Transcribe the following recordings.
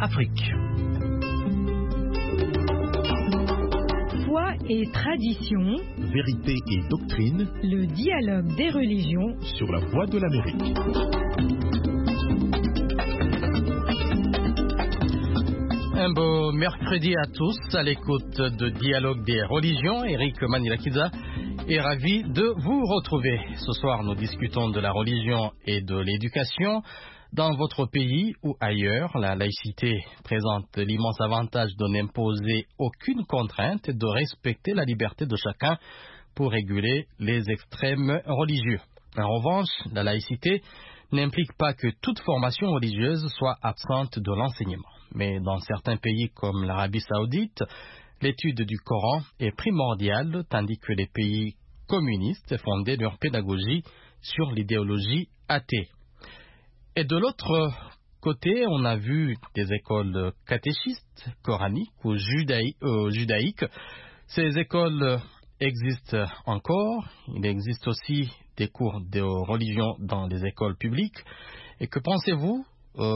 Afrique. Foi et tradition, vérité et doctrine, le dialogue des religions sur la voie de l'Amérique. Un beau mercredi à tous à l'écoute de Dialogue des religions. Eric Manilakiza est ravi de vous retrouver. Ce soir, nous discutons de la religion et de l'éducation. Dans votre pays ou ailleurs, la laïcité présente l'immense avantage de n'imposer aucune contrainte et de respecter la liberté de chacun pour réguler les extrêmes religieux. En revanche, la laïcité n'implique pas que toute formation religieuse soit absente de l'enseignement. Mais dans certains pays comme l'Arabie Saoudite, l'étude du Coran est primordiale, tandis que les pays communistes fondaient leur pédagogie sur l'idéologie athée. Et de l'autre côté, on a vu des écoles catéchistes, coraniques ou judaïques. Ces écoles existent encore. Il existe aussi des cours de religion dans les écoles publiques. Et que pensez-vous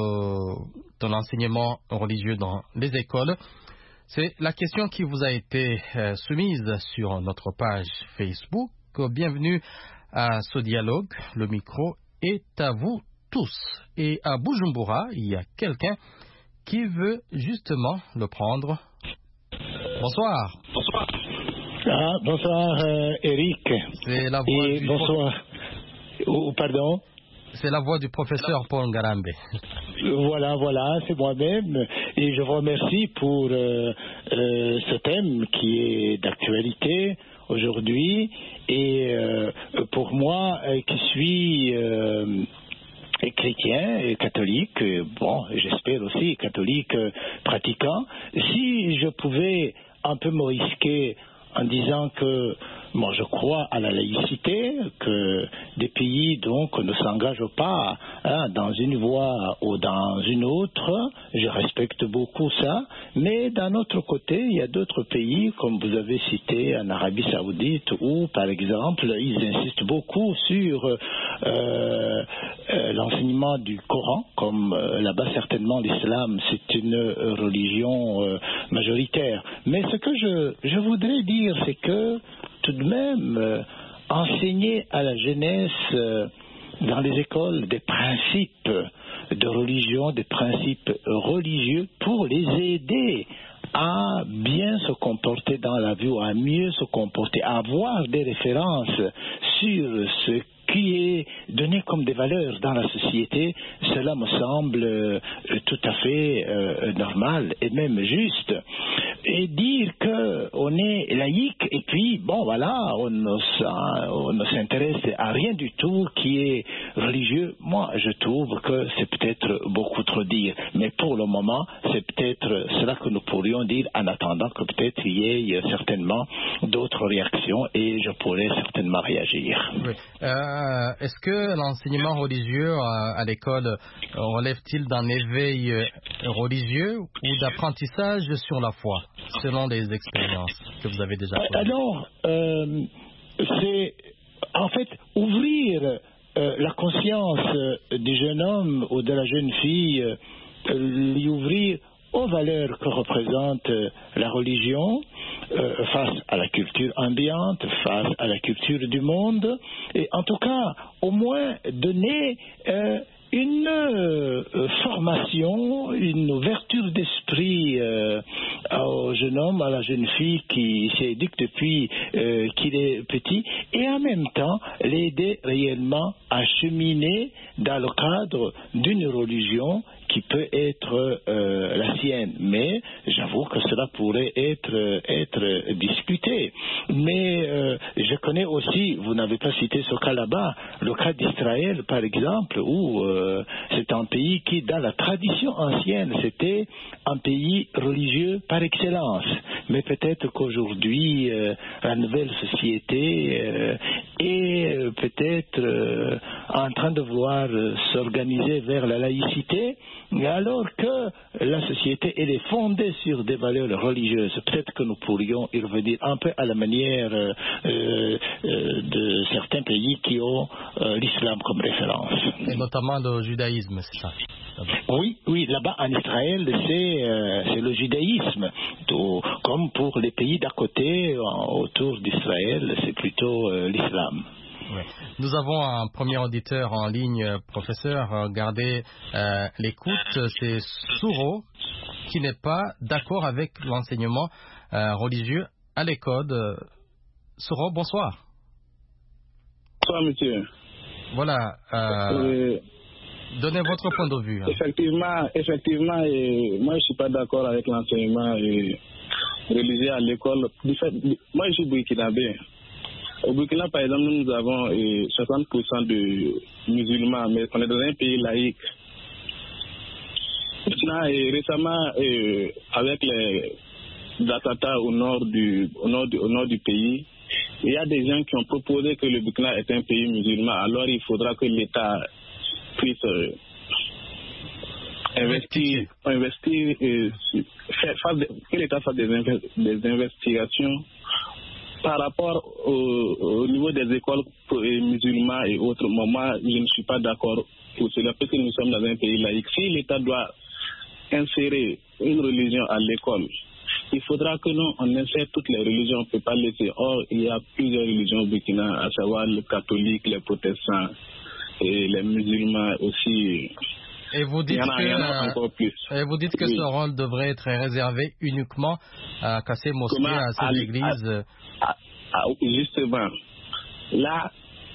de l'enseignement religieux dans les écoles? C'est la question qui vous a été soumise sur notre page Facebook. Bienvenue à ce dialogue. Le micro est à vous tous. Et à Bujumbura, il y a quelqu'un qui veut justement le prendre. Bonsoir. Bonsoir. Bonsoir Eric. C'est la voix du bonsoir. Pardon. C'est la voix du professeur Paul Ngarambe. Voilà, c'est moi-même. Et je vous remercie pour ce thème qui est d'actualité aujourd'hui. Et pour moi, qui suis chrétien et catholique, j'espère aussi catholique pratiquant, si je pouvais un peu me risquer en disant que je crois à la laïcité, que des pays donc ne s'engagent pas dans une voie ou dans une autre. Je respecte beaucoup ça, mais d'un autre côté, il y a d'autres pays, comme vous avez cité en Arabie Saoudite, où par exemple, ils insistent beaucoup sur l'enseignement du Coran, comme là-bas certainement l'islam, c'est une religion majoritaire. Mais ce que je voudrais dire, c'est que tout de même, enseigner à la jeunesse dans les écoles des principes de religion, des principes religieux pour les aider à bien se comporter dans la vie ou à mieux se comporter, à avoir des références sur ce qui est donné comme des valeurs dans la société, cela me semble tout à fait normal et même juste. Et dire qu'on est laïque et puis, on ne s'intéresse à rien du tout qui est religieux, moi je trouve que c'est peut-être beaucoup trop dire. Mais pour le moment, c'est peut-être cela que nous pourrions dire en attendant que peut-être il y ait certainement d'autres réactions et je pourrais certainement réagir. Oui. Est-ce que l'enseignement religieux à l'école relève-t-il d'un éveil religieux ou d'apprentissage sur la foi, selon les expériences que vous avez déjà faites? Alors, c'est en fait ouvrir la conscience du jeune homme ou de la jeune fille, lui ouvrir aux valeurs que représente la religion face à la culture ambiante, face à la culture du monde, et en tout cas, au moins donner une formation, une ouverture d'esprit au jeune homme, à la jeune fille qui s'éduque depuis qu'il est petit, et en même temps l'aider réellement à cheminer dans le cadre d'une religion qui peut être la sienne. Mais j'avoue que cela pourrait être discuté. Mais je connais aussi, vous n'avez pas cité ce cas là-bas, le cas d'Israël par exemple, où c'est un pays qui, dans la tradition ancienne, c'était un pays religieux par excellence. mais peut-être qu'aujourd'hui, la nouvelle société est peut-être en train de vouloir s'organiser vers la laïcité, alors que la société elle est fondée sur des valeurs religieuses. Peut-être que nous pourrions y revenir un peu à la manière de certains pays qui ont l'islam comme référence. Et notamment le judaïsme, c'est ça? Oui, là-bas en Israël, c'est le judaïsme. Comme pour les pays d'à côté, autour d'Israël, c'est plutôt l'islam. Ouais. Nous avons un premier auditeur en ligne, professeur. Gardez l'écoute. C'est Souro qui n'est pas d'accord avec l'enseignement religieux à l'école. Souro, bonsoir. Bonsoir, monsieur. Voilà. Donnez votre point de vue. Effectivement, moi je ne suis pas d'accord avec l'enseignement religieux à l'école. Moi je suis burkinabé. Au Burkina, par exemple, nous avons 60% de musulmans, mais on est dans un pays laïque. Maintenant, récemment, avec les attentats au nord du pays, il y a des gens qui ont proposé que le Burkina est un pays musulman. Alors, il faudra que l'État puisse investir, que l'État fasse des investigations par rapport au niveau des écoles musulmanes et autres. Moi, je ne suis pas d'accord pour cela, parce que nous sommes dans un pays laïque. Si l'État doit insérer une religion à l'école, il faudra que nous, on insère toutes les religions, on ne peut pas laisser. Or, il y a plusieurs religions au Burkina, à savoir le catholique, les protestants et les musulmans aussi. Et vous dites que ce rôle devrait être réservé uniquement à ces mosquées, à ces églises. Justement, là,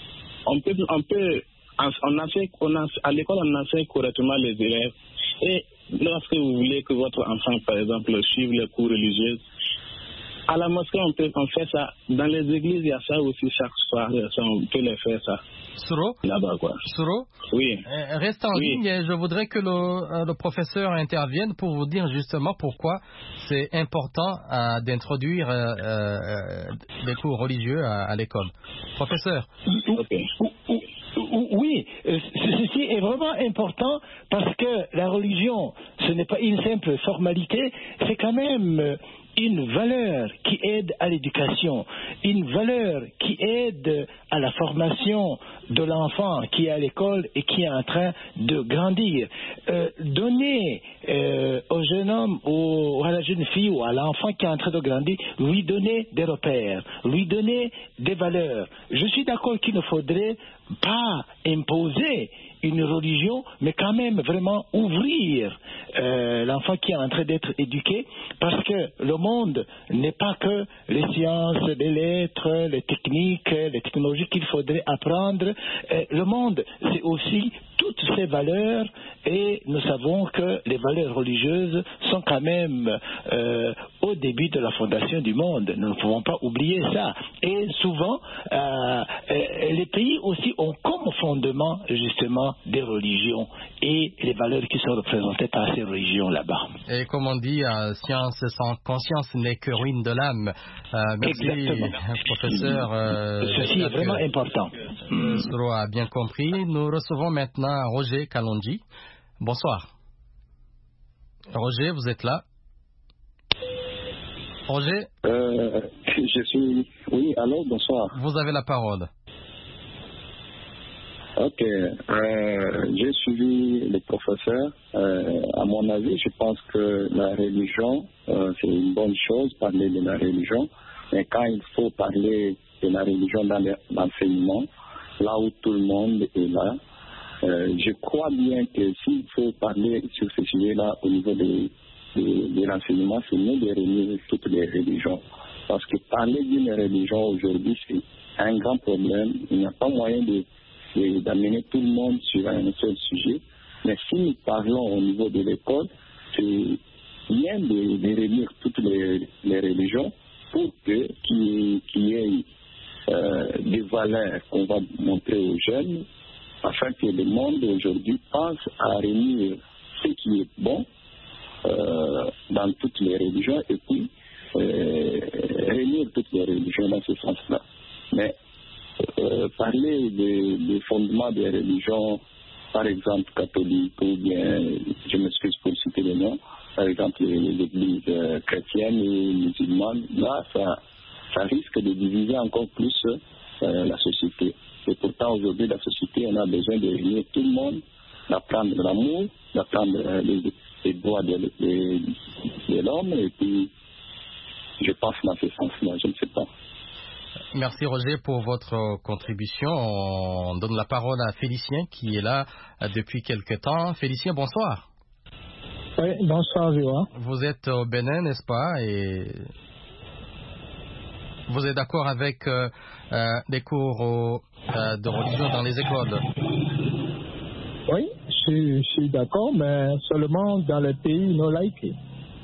à l'école, on enseigne correctement les élèves. Et lorsque vous voulez que votre enfant, par exemple, suive les cours religieux, à la mosquée, on fait ça. Dans les églises, il y a ça aussi chaque soir. On peut les faire ça. Souro, là-bas, quoi. Souro, oui. Reste en ligne et je voudrais que le professeur intervienne pour vous dire justement pourquoi c'est important d'introduire des cours religieux à l'école. Professeur. Okay. Oui, ceci est vraiment important parce que la religion, ce n'est pas une simple formalité, c'est quand même une valeur qui aide à l'éducation, une valeur qui aide à la formation de l'enfant qui est à l'école et qui est en train de grandir. Donner au jeune homme ou à la jeune fille ou à l'enfant qui est en train de grandir, lui donner des repères, lui donner des valeurs. Je suis d'accord qu'il ne faudrait pas imposer une religion, mais quand même vraiment ouvrir l'enfant qui est en train d'être éduqué, parce que le monde n'est pas que les sciences, les lettres, les techniques, les technologies qu'il faudrait apprendre. Le monde, c'est aussi toutes ces valeurs, et nous savons que les valeurs religieuses sont quand même au début de la fondation du monde. Nous ne pouvons pas oublier ça. Et souvent, les pays aussi ont comme fondement justement des religions et les valeurs qui sont représentées par ces religions là-bas. Et comme on dit, science sans conscience n'est que ruine de l'âme. Merci, professeur. Ceci est vraiment important. Souro a bien compris. Nous recevons maintenant Roger Kalonji. Bonsoir. Roger, vous êtes là? Roger? Je suis... Oui, allô, bonsoir. Vous avez la parole. Ok, j'ai suivi le professeur. À mon avis, je pense que la religion, c'est une bonne chose, parler de la religion. Mais quand il faut parler de la religion dans l'enseignement, là où tout le monde est là, je crois bien que s'il faut parler sur ce sujet-là au niveau de l'enseignement, c'est mieux de réunir toutes les religions. Parce que parler d'une religion aujourd'hui, c'est un grand problème. Il n'y a pas moyen d'amener tout le monde sur un seul sujet. Mais si nous parlons au niveau de l'école, c'est bien de réunir toutes les religions pour qu'il y ait des valeurs qu'on va montrer aux jeunes, afin que le monde aujourd'hui pense à réunir ce qui est bon dans toutes les religions et puis religion dans ce sens-là. Mais parler des fondements des religions, par exemple catholiques ou bien, je m'excuse pour citer les noms, par exemple les églises chrétiennes et musulmanes, là, ça risque de diviser encore plus la société. Et pourtant, aujourd'hui, la société, on a besoin de réunir tout le monde, d'apprendre l'amour, d'apprendre les droits de l'homme, et puis je pense dans ce sens-là, je ne sais pas. Merci Roger pour votre contribution. On donne la parole à Félicien qui est là depuis quelque temps. Félicien, bonsoir. Oui, bonsoir Joa. Vous êtes au Bénin, n'est-ce pas? Et vous êtes d'accord avec des cours de religion dans les écoles? Oui, je suis d'accord, mais seulement dans les pays non laïques,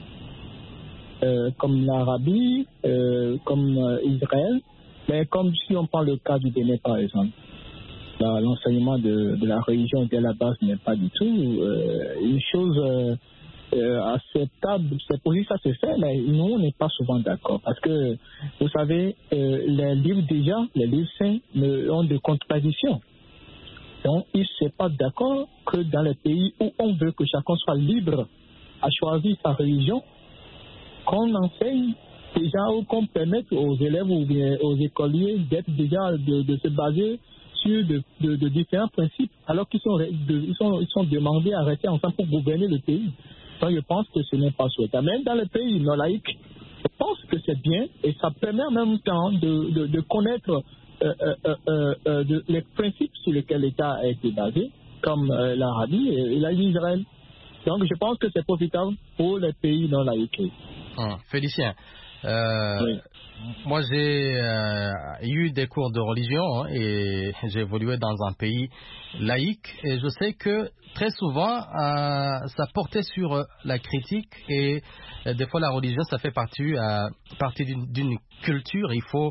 comme l'Arabie, comme Israël. Mais comme si on prend le cas du Bénin, par exemple, l'enseignement de la religion dès la base n'est pas du tout une chose acceptable. C'est pour ça que ça se fait, mais nous, on n'est pas souvent d'accord. Parce que, vous savez, les livres saints ont des contradictions. Donc, ils ne sont pas d'accord que dans les pays où on veut que chacun soit libre à choisir sa religion, qu'on enseigne déjà ou qu'on permette aux élèves ou bien aux écoliers d'être déjà de se baser sur de différents principes alors qu'ils sont demandés à rester ensemble pour gouverner le pays. Donc je pense que ce n'est pas souhaitable. Même dans les pays non laïques, je pense que c'est bien et ça permet en même temps de connaître les principes sur lesquels l'État a été basé, comme l'Arabie et l'Israël. Donc je pense que c'est profitable pour les pays non laïques. Félicien. Oui. Moi, j'ai eu des cours de religion et j'ai évolué dans un pays laïque et je sais que très souvent, ça portait sur la critique et des fois la religion, ça fait partie d'une culture. Il faut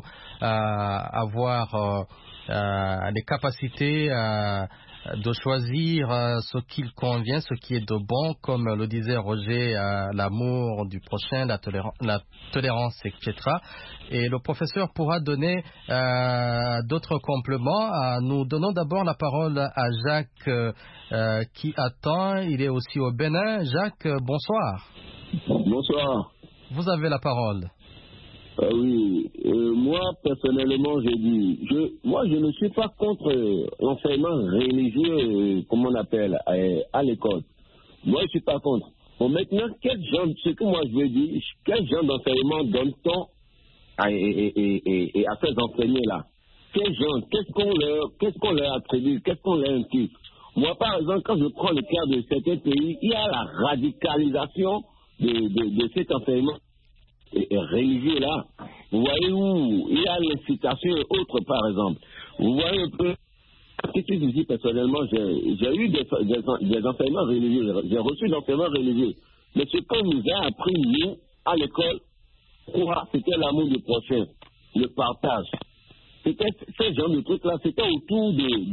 avoir les capacités de choisir ce qui convient, ce qui est de bon, comme le disait Roger, l'amour du prochain, la tolérance, etc. Et le professeur pourra donner d'autres compléments. Nous donnons d'abord la parole à Jacques qui attend. Il est aussi au Bénin. Jacques, bonsoir. Bonsoir. Vous avez la parole. Oui, moi personnellement je dis, je ne suis pas contre l'enseignement religieux, comme on appelle, à l'école. Moi je ne suis pas contre. Bon, maintenant, ce que moi je veux dire, quel genre d'enseignement donne-t-on à ces enseignants-là? Quel genre, qu'est-ce qu'on leur attribue, qu'est-ce qu'on leur impute? Moi par exemple, quand je prends le cas de certains pays, il y a la radicalisation de cet enseignement religieux là. Vous voyez où il y a l'incitation et autres par exemple. Vous voyez un peu ce que je dis personnellement, j'ai eu des enseignements religieux, j'ai reçu d'enseignements religieux. Mais ce qu'on nous a appris, nous, à l'école, c'était l'amour du prochain, le partage. C'était ce genre de trucs là, c'était autour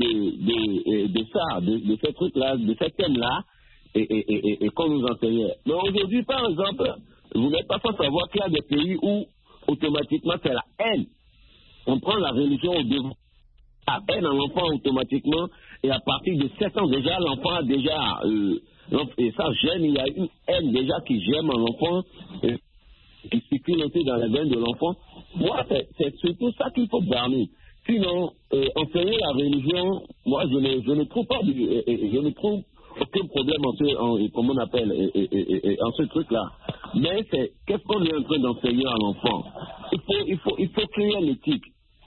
de ça, de ces trucs là, de ces thèmes là, et qu'on nous enseignait. Mais aujourd'hui, par exemple, vous n'êtes pas sans savoir qu'il y a des pays où automatiquement c'est la haine. On prend la religion au devant. La haine en l'enfant automatiquement, et à partir de 7 ans déjà, l'enfant a déjà, et ça gêne, il y a une haine déjà qui gêne en l'enfant, qui circule aussi dans les veines de l'enfant. Moi, c'est surtout ça qu'il faut barrer. Sinon, enseigner la religion, moi je ne trouve pas, je ne trouve aucun problème comme on appelle, en ce truc-là. Mais c'est qu'est-ce qu'on est en train d'enseigner à l'enfant. Il faut créer l'éthique.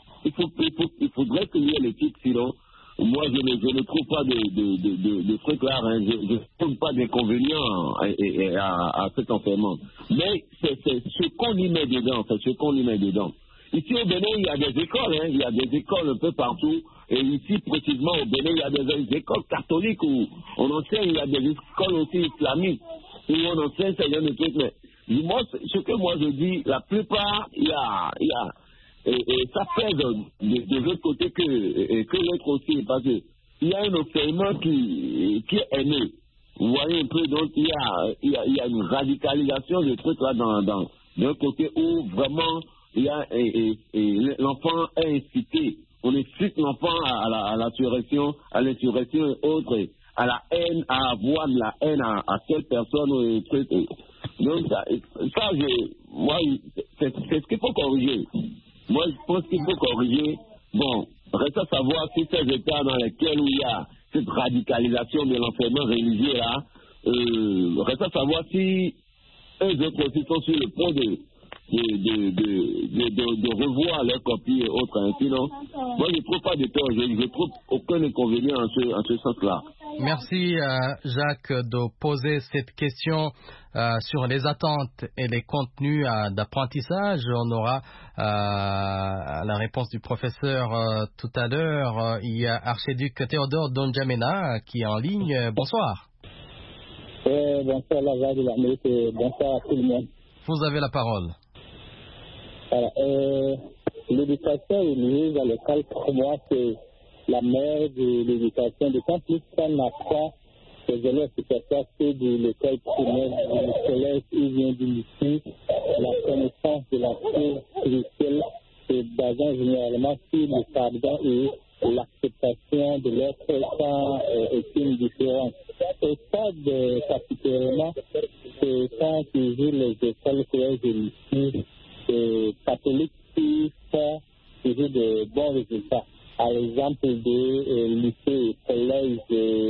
Il faudrait créer l'éthique, sinon, moi je ne trouve pas de trucs-là, hein. Je ne trouve pas d'inconvénients à cet enseignement. Mais c'est ce qu'on y met dedans, c'est ce qu'on y met dedans. Ici au Bénin, il y a des écoles, hein, il y a des écoles un peu partout. Et ici, précisément au Bénin, il y a des écoles catholiques où on enseigne, il y a des écoles aussi islamiques où on enseigne ce genre de trucs. Mais moi, ce que moi je dis, la plupart, il y a et ça pèse de l'autre côté que l'autre aussi, parce qu'il y a un enseignement qui est né. Vous voyez un peu, donc il y a une radicalisation de trucs là d'un côté où vraiment l'enfant est incité. On incite l'enfant à l'insurrection et autres, à la haine, à avoir de la haine à telle personne ou truc. Donc moi, c'est ce qu'il faut corriger. Moi, je pense qu'il faut corriger. Bon, reste à savoir si ces états dans lesquels il y a cette radicalisation de l'enseignement religieux là, reste à savoir si eux autres aussi sont sur le point de revoir leurs copies et autres. Hein. Sinon, moi je ne trouve pas de tort, je ne trouve aucun inconvénient en ce sens-là. Merci Jacques de poser cette question sur les attentes et les contenus d'apprentissage. On aura la réponse du professeur tout à l'heure. Il y a Archiduc Théodore Donjamena qui est en ligne. Bonsoir. Bonsoir la voix de l'Amérique et bonsoir à tout le monde. Vous avez la parole. Voilà, l'éducation religieuse à l'école, pour moi, c'est la mère de l'éducation. D'autant plus qu'on apprend les élèves qui sortent de l'école primaire, du collège, ils viennent du lycée, la connaissance de la foi spirituelle est basée généralement sur le pardon et l'acceptation de l'autre sans aucune différence. Et ça, particulièrement, c'est quand toujours les écoles, collèges et lycées catholiques qui font toujours de bons résultats. Par exemple, des lycées et collèges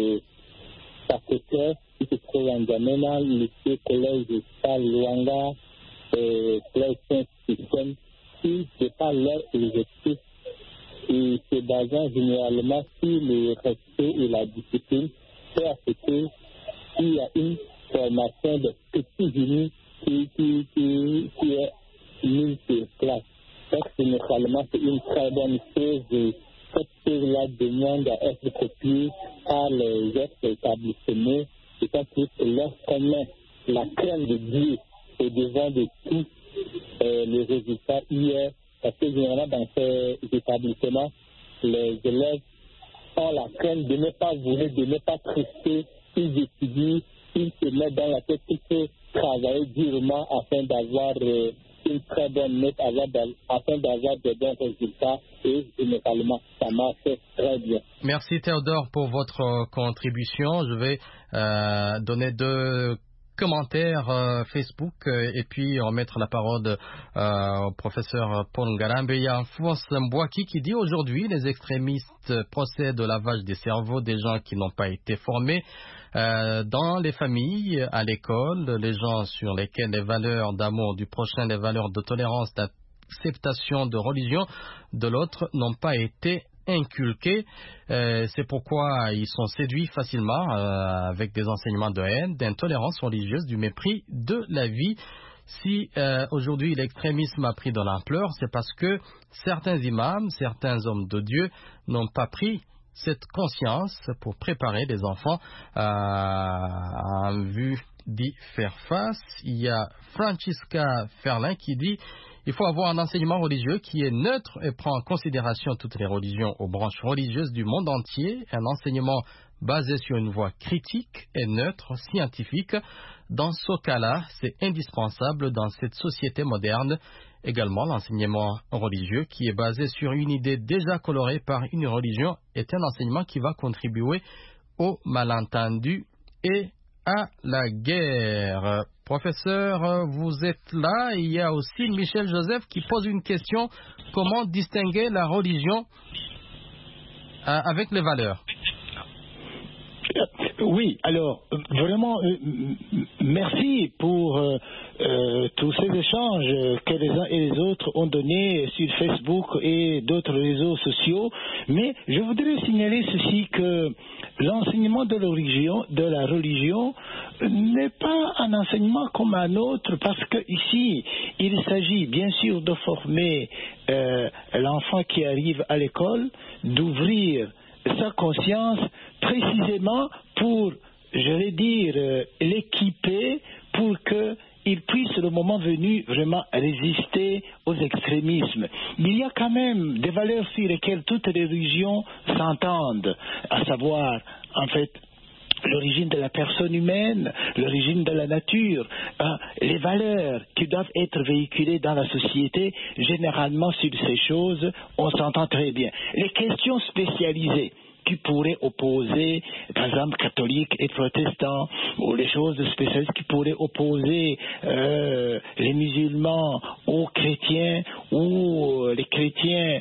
Sacré-Cœur, qui se trouvent en Djamena, lycée, collège de Luanga, collège Saint-Système, qui c'est pas leur objectif et se basant généralement sur le respect et la discipline, c'est à ce qu'il y a une formation de petits génies qui est mise sur place. Donc, généralement, c'est une très bonne chose et cette chose-là demande à être copiée par les autres établissements, d'autant plus lorsqu'on met la crainte de Dieu au devant de tout le résultat hier, parce que généralement dans ces établissements, les élèves ont la crainte de ne pas voler, de ne pas trister, ils étudient, ils se mettent dans la tête qu'il faut travailler durement afin d'avoir une très bonne note, afin d'avoir de bons résultats et généralement ça marche très bien. Merci Théodore pour votre contribution. Je vais donner 2 commentaires Facebook et puis remettre la parole au professeur Paul Ngarambe. Il y a Fons Mbouaki qui dit aujourd'hui les extrémistes procèdent au lavage des cerveaux des gens qui n'ont pas été formés dans les familles, à l'école, les gens sur lesquels les valeurs d'amour du prochain, les valeurs de tolérance, d'acceptation de religion de l'autre n'ont pas été inculqués. C'est pourquoi ils sont séduits facilement avec des enseignements de haine, d'intolérance religieuse, du mépris de la vie. Si aujourd'hui l'extrémisme a pris de l'ampleur, c'est parce que certains imams, certains hommes de Dieu n'ont pas pris cette conscience pour préparer les enfants en vue d'y faire face. Il y a Francisca Ferlin qui dit il faut avoir un enseignement religieux qui est neutre et prend en considération toutes les religions aux branches religieuses du monde entier. Un enseignement basé sur une voie critique et neutre, scientifique. Dans ce cas-là, c'est indispensable dans cette société moderne. Également, l'enseignement religieux qui est basé sur une idée déjà colorée par une religion est un enseignement qui va contribuer au malentendu et à la guerre. Professeur, vous êtes là. Il y a aussi Michel Joseph qui pose une question. Comment distinguer la religion avec les valeurs? Oui, alors, vraiment, merci pour tous ces échanges que les uns et les autres ont donnés sur Facebook et d'autres réseaux sociaux. Mais je voudrais signaler ceci, que l'enseignement de la religion n'est pas un enseignement comme un autre, parce que ici, il s'agit bien sûr de former l'enfant qui arrive à l'école, d'ouvrir sa conscience précisément pour, je vais dire, l'équiper pour qu'il puisse, le moment venu, vraiment résister aux extrémismes. Il y a quand même des valeurs sur lesquelles toutes les religions s'entendent, à savoir, en fait, l'origine de la personne humaine, l'origine de la nature, les valeurs qui doivent être véhiculées dans la société. Généralement, sur ces choses, on s'entend très bien. Les questions spécialisées qui pourraient opposer, par exemple, catholiques et protestants, ou les choses spécialisées qui pourraient opposer les musulmans aux chrétiens, ou les chrétiens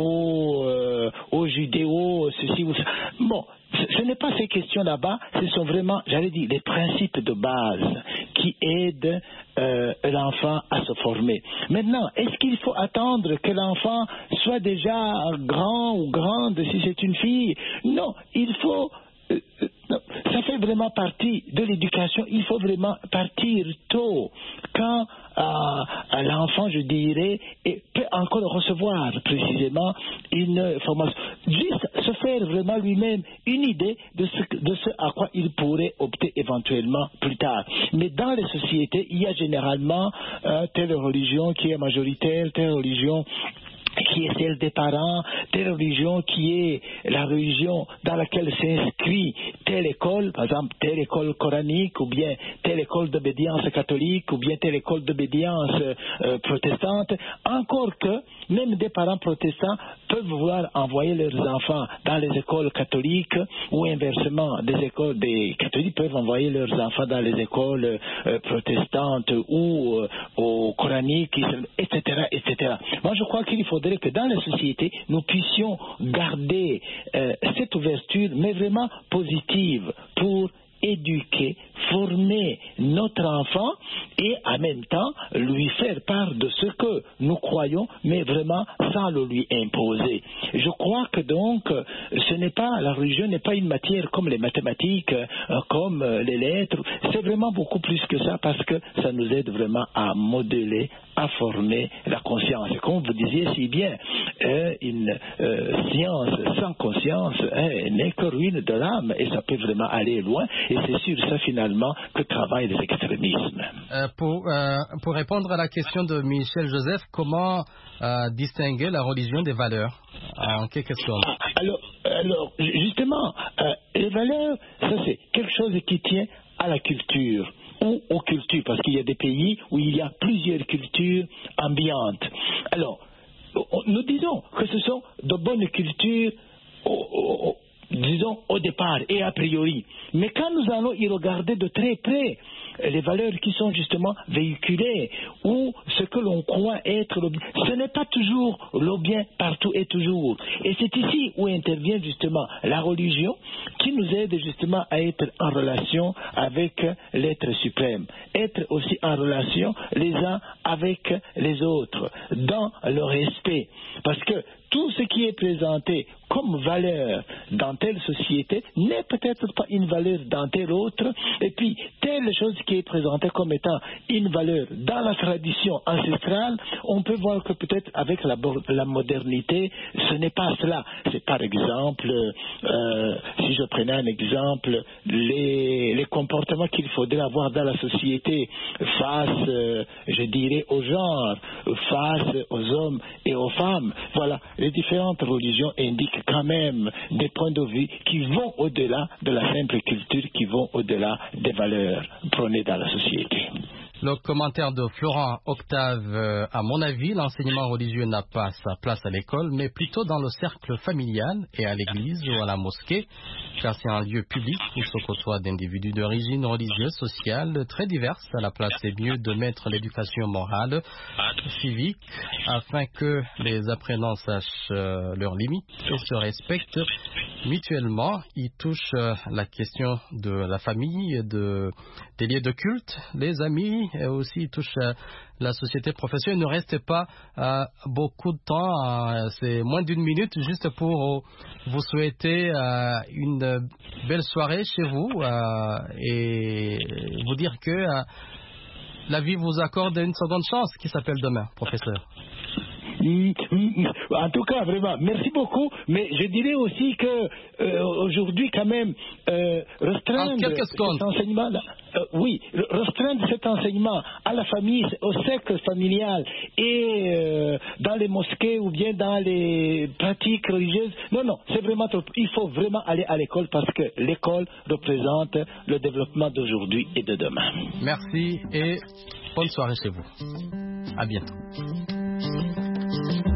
aux judéos, ceci ou ça. Bon, ce n'est pas ces questions là-bas, ce sont vraiment, j'allais dire, les principes de base qui aident l'enfant à se former. Maintenant, est-ce qu'il faut attendre que l'enfant soit déjà grand ou grande si c'est une fille? Non, il faut... ça fait vraiment partie de l'éducation, il faut vraiment partir tôt, quand l'enfant, je dirais, peut encore recevoir précisément une formation. Juste se faire vraiment lui-même une idée de ce à quoi il pourrait opter éventuellement plus tard. Mais dans les sociétés, il y a généralement telle religion qui est majoritaire, telle religion qui est celle des parents, telle religion qui est la religion dans laquelle s'inscrit telle école, par exemple telle école coranique, ou bien telle école d'obédience catholique, ou bien telle école d'obédience protestante. Encore que même des parents protestants peuvent vouloir envoyer leurs enfants dans les écoles catholiques, ou inversement, des catholiques peuvent envoyer leurs enfants dans les écoles protestantes ou au coranique, etc., etc. Moi, je crois qu'il faudrait que dans la société, nous puissions garder cette ouverture, mais vraiment positive, pour éduquer, former notre enfant et en même temps lui faire part de ce que nous croyons, mais vraiment sans le lui imposer. Je crois que donc la religion n'est pas une matière comme les mathématiques, comme les lettres. C'est vraiment beaucoup plus que ça, parce que ça nous aide vraiment à modeler, à former la conscience. Et comme vous disiez si bien, une science sans conscience n'est que ruine de l'âme, et ça peut vraiment aller loin. Et c'est sur ça finalement que travaillent les extrémismes. Pour répondre à la question de Michel Joseph, comment distinguer la religion des valeurs en quelque sorte? Alors justement, les valeurs, ça c'est quelque chose qui tient à la culture ou aux cultures, parce qu'il y a des pays où il y a plusieurs cultures ambiantes. Alors, nous disons que ce sont de bonnes cultures disons au départ et a priori. Mais quand nous allons y regarder de très près les valeurs qui sont justement véhiculées ou ce que l'on croit être le bien, ce n'est pas toujours le bien partout et toujours. Et c'est ici où intervient justement la religion, qui nous aide justement à être en relation avec l'être suprême, être aussi en relation les uns avec les autres, dans le respect. Parce que tout ce qui est présenté comme valeur dans telle société n'est peut-être pas une valeur dans telle autre, et puis telle chose qui est présentée comme étant une valeur dans la tradition ancestrale, on peut voir que peut-être avec la modernité, ce n'est pas cela. C'est par exemple, si je prenais un exemple, les comportements qu'il faudrait avoir dans la société face, je dirais, au genre, face aux hommes et aux femmes. Voilà, les différentes religions indiquent quand même des points de vue qui vont au-delà de la simple culture, qui vont au-delà des valeurs prônées dans la société. Le commentaire de Florent Octave, à mon avis, l'enseignement religieux n'a pas sa place à l'école, mais plutôt dans le cercle familial et à l'église ou à la mosquée, car c'est un lieu public où se côtoient d'individus d'origine religieuse, sociale, très diverses. À la place, c'est mieux de mettre l'éducation morale, civique, afin que les apprenants sachent leurs limites et se respectent mutuellement. Il touche la question de la famille, des lieux de culte, les amis, et aussi il touche la société professionnelle. Il ne reste pas beaucoup de temps, c'est moins d'une minute, juste pour vous souhaiter une belle soirée chez vous et vous dire que la vie vous accorde une seconde chance qui s'appelle demain, professeur. En tout cas, vraiment, merci beaucoup. Mais je dirais aussi que aujourd'hui, quand même, restreindre cet enseignement-là, restreindre cet enseignement à la famille, au cercle familial et dans les mosquées ou bien dans les pratiques religieuses, non, c'est vraiment trop. Il faut vraiment aller à l'école parce que l'école représente le développement d'aujourd'hui et de demain. Merci et bonne soirée chez vous. À bientôt.